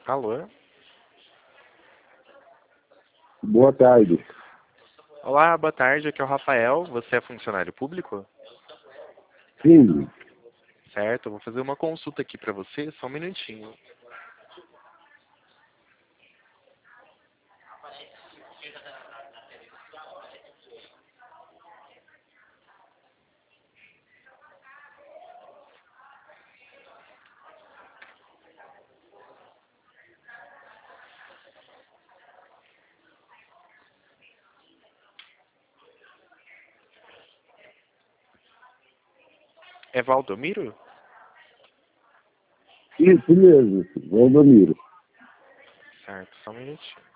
Alô? Boa tarde. Olá, boa tarde. Aqui é o Rafael. Você é funcionário público? Sim, Certo, eu vou fazer uma consulta aqui pra você, só um minutinho. É Valdomiro? isso mesmo, Valdomiro. Certo, só um minutinho.